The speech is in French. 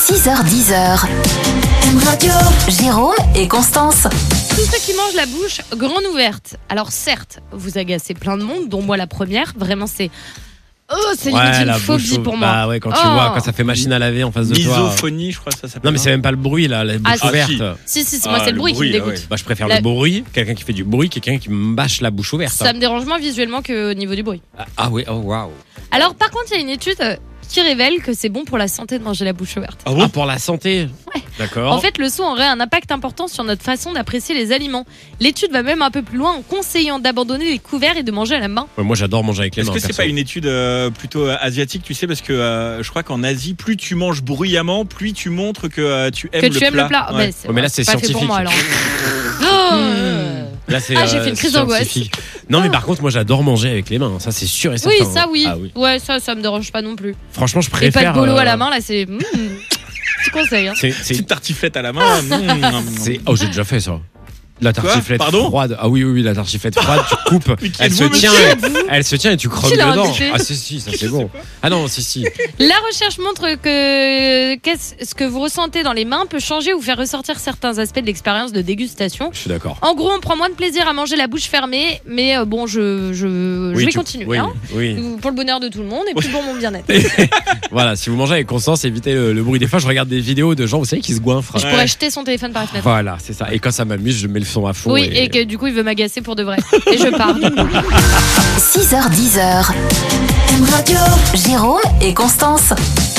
6h10. Radio. Jérôme et Constance. Tous ceux qui mangent la bouche grande ouverte. Alors certes, vous agacez plein de monde, dont moi la première. Vraiment, c'est limite une phobie pour moi. Bah ouais, quand tu vois, quand ça fait machine à laver en face de toi. Misophonie, je crois que ça s'appelle. Non, mais c'est même pas le bruit là, la bouche ouverte. Si, moi c'est le bruit qui me dégoûte. Bah, je préfère le bruit, quelqu'un qui fait du bruit, quelqu'un qui me bâche la bouche ouverte. Ça me dérange moins visuellement qu'au niveau du bruit. Ah oui, oh waouh. Alors par contre, il y a une étude qui révèle que c'est bon pour la santé de manger la bouche ouverte. Ah bon, pour la santé. Ouais. D'accord. En fait, le son aurait un impact important sur notre façon d'apprécier les aliments. L'étude va même un peu plus loin en conseillant d'abandonner les couverts et de manger à la main. Ouais, moi j'adore manger avec les mains. Est-ce que c'est perso. pas une étude plutôt asiatique, tu sais, parce que je crois qu'en Asie, plus tu manges bruyamment, plus tu montres que tu aimes le plat. Ouais. Mais là c'est pas fait scientifique. pour moi alors. Là, c'est, j'ai fait une crise d'angoisse. Non, mais par contre, moi j'adore manger avec les mains. Ça, c'est sûr et certain. Oui, ça oui. Ah, oui. Ouais, ça me dérange pas non plus. Franchement, je Et préfère. pas de bolo à la main, là, c'est. Tu conseilles. Hein. C'est... Petite tartiflette à la main. Oh, j'ai déjà fait ça. La tartiflette Pardon froide. Ah oui, la tartiflette froide, tu coupes. Elle se tient et tu creves Qui l'a dedans. invité Ah si, ça c'est bon. Ah non, si. La recherche montre que ce que vous ressentez dans les mains peut changer ou faire ressortir certains aspects de l'expérience de dégustation. Je suis d'accord. En gros, on prend moins de plaisir à manger la bouche fermée, mais bon, je vais continuer. Oui, hein, oui. pour le bonheur de tout le monde et puis pour mon bien-être. Voilà, si vous mangez avec Constance, évitez le bruit. Des fois, je regarde des vidéos de gens, vous savez, qui se goinfrent. Je pourrais jeter son téléphone par la fenêtre. Voilà, c'est ça. Et quand ça m'amuse, je mets le son à fond. Oui, et que du coup, il veut m'agacer pour de vrai. Et je pars. 6h10. Radio. Jérôme et Constance.